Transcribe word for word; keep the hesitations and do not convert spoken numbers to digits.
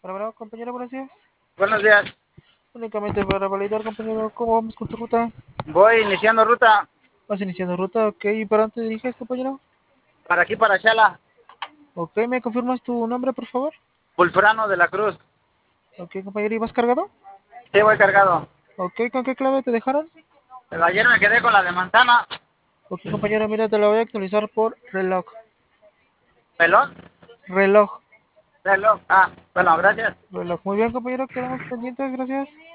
Alvarado, compañero, buenos días. Buenos días. Únicamente para validar, compañero, ¿cómo vamos con tu ruta? Voy iniciando ruta ¿Vas iniciando ruta? Ok, ¿y para dónde te diriges, compañero? para aquí, para Chala. Ok, ¿me confirmas tu nombre, por favor? Pulfrano de la Cruz. Ok, compañero, ¿y vas cargado? Sí, voy cargado. Ok, ¿con qué clave te dejaron? Pero ayer me quedé con la de manzana. Ok, compañero, mira, te la voy a actualizar por reloj. ¿Pelón? Reloj. Reloj. Ah, bueno, gracias. Reloj. Muy bien, compañero, quedamos pendientes, gracias.